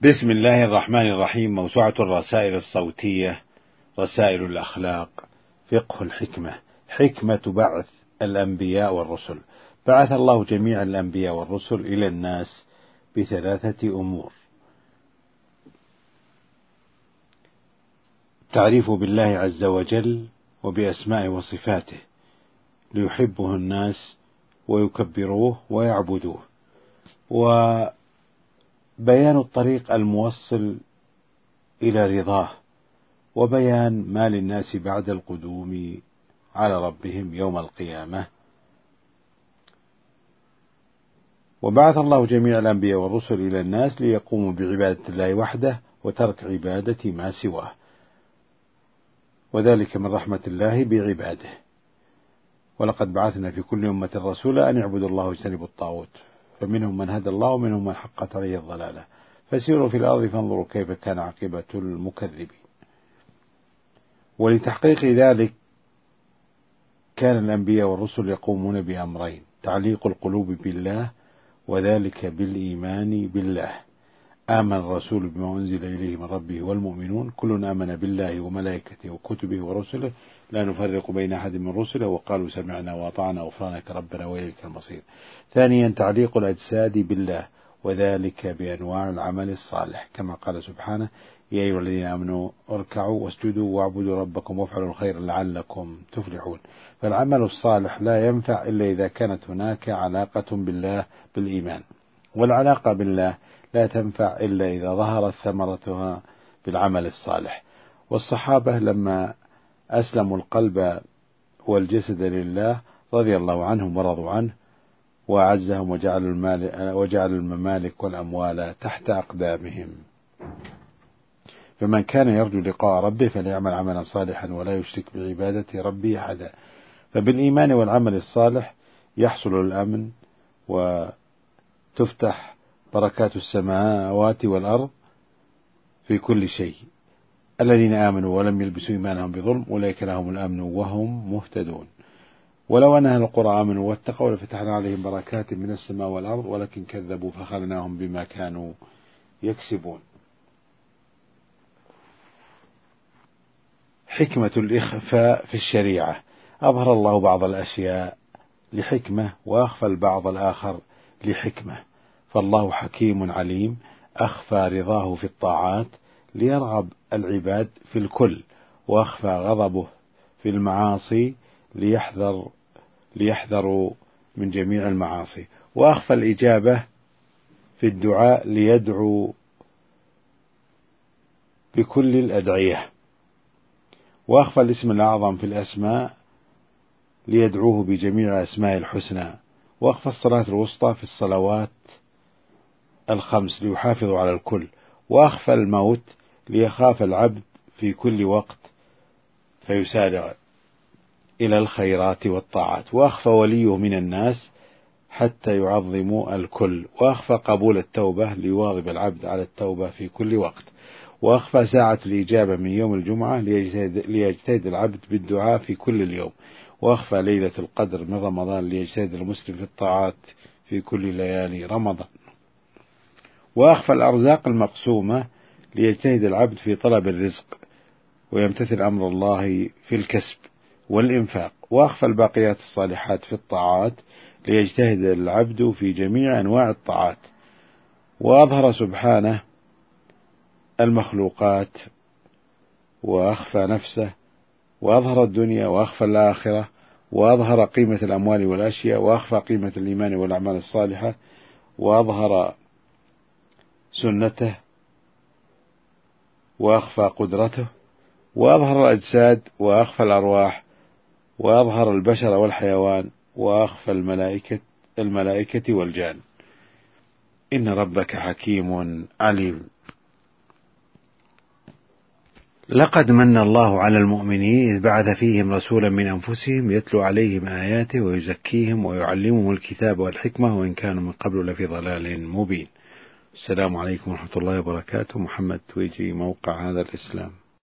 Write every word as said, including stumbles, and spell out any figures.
بسم الله الرحمن الرحيم. موسوعة الرسائل الصوتية، رسائل الأخلاق، فقه الحكمة. حكمة بعث الأنبياء والرسل. بعث الله جميع الأنبياء والرسل إلى الناس بثلاثة أمور: تعريف بالله عز وجل وبأسماء وصفاته ليحبه الناس ويكبروه ويعبدوه، وبيان الطريق الموصل إلى رضاه، وبيان ما للناس بعد القدوم على ربهم يوم القيامة. وبعث الله جميع الأنبياء والرسل إلى الناس ليقوموا بعبادة الله وحده وترك عبادة ما سواه، وذلك من رحمة الله بعباده. ولقد بعثنا في كل أمة رسولا أن اعبدوا الله واجتنبوا الطاغوت، فمنهم من هدى الله ومنهم من حقت عليه الضلالة، فسيروا في الأرض فانظروا كيف كان عاقبة المكذبين. ولتحقيق ذلك كان الأنبياء والرسل يقومون بأمرين: تعليق القلوب بالله، وذلك بالإيمان بالله. آمن الرسول بما أنزل إليه من ربه والمؤمنون كل آمن بالله وملائكته وكتبه ورسله لا نفرق بين أحد من رسله وقالوا سمعنا وأطعنا غفرانك ربنا وإليك المصير. ثانيا تعليق الأجساد بالله، وذلك بأنواع العمل الصالح، كما قال سبحانه: يا أيها الذين آمنوا اركعوا واسجدوا واعبدوا ربكم وافعلوا الخير لعلكم تفلحون. فالعمل الصالح لا ينفع إلا إذا كانت هناك علاقة بالله بالإيمان، والعلاقة بالله لا تنفع إلا إذا ظهرت ثمرتها بالعمل الصالح. والصحابة لما أسلموا القلب والجسد لله رضي الله عنهم ورضوا عنه وأعزهم وجعل المال وجعل الممالك والأموال تحت أقدامهم. فمن كان يرجو لقاء ربه فليعمل عملا صالحا ولا يشرك بعبادة ربه أحدا. فبالإيمان والعمل الصالح يحصل الأمن وتفتح بركات السماوات والأرض في كل شيء. الذين آمنوا ولم يلبسوا إيمانهم بظلم أولئك لهم الأمن وهم مهتدون. ولو أن أهل القرى آمنوا واتقوا لفتحنا عليهم بركات من السماء والأرض ولكن كذبوا فأخذناهم بما كانوا يكسبون. حكمة الإخفاء في الشريعة. أظهر الله بعض الأشياء لحكمة وأخفى البعض الآخر لحكمة. فالله حكيم عليم، أخفى رضاه في الطاعات ليرغب العباد في الكل، وأخفى غضبه في المعاصي ليحذر ليحذروا من جميع المعاصي، وأخفى الإجابة في الدعاء ليدعو بكل الأدعية، وأخفى الاسم الأعظم في الأسماء ليدعوه بجميع أسماء الحسنى، وأخفى الصلاة الوسطى في الصلوات الخمس ليحافظوا على الكل، وأخفى الموت ليخاف العبد في كل وقت فيسارع إلى الخيرات والطاعات، وأخفى وليه من الناس حتى يعظموا الكل، وأخفى قبول التوبة ليواظب العبد على التوبة في كل وقت، وأخفى ساعة الإجابة من يوم الجمعة ليجتهد, ليجتهد العبد بالدعاء في كل اليوم، وأخفى ليلة القدر من رمضان ليجتهد المسلم في الطاعات في كل ليالي رمضان، وأخفى الأرزاق المقسومة ليجتهد العبد في طلب الرزق ويمتثل أمر الله في الكسب والإنفاق، وأخفى الباقيات الصالحات في الطاعات ليجتهد العبد في جميع أنواع الطاعات، وأظهر سبحانه المخلوقات وأخفى نفسه، وأظهر الدنيا وأخفى الآخرة، وأظهر قيمة الأموال والأشياء، وأخفى قيمة الإيمان والأعمال الصالحة، وأظهر سنته وأخفى قدرته، وأظهر الأجساد وأخفى الأرواح، وأظهر البشر والحيوان، وأخفى الملائكة الملائكة والجان. إن ربك حكيم عليم. لقد من الله على المؤمنين إذ بعث فيهم رسولا من أنفسهم يتلو عليهم آياته ويزكيهم ويعلمهم الكتاب والحكمة وإن كانوا من قبل لفي ضلال مبين. السلام عليكم ورحمة الله وبركاته. محمد تويجي، موقع هذا الإسلام.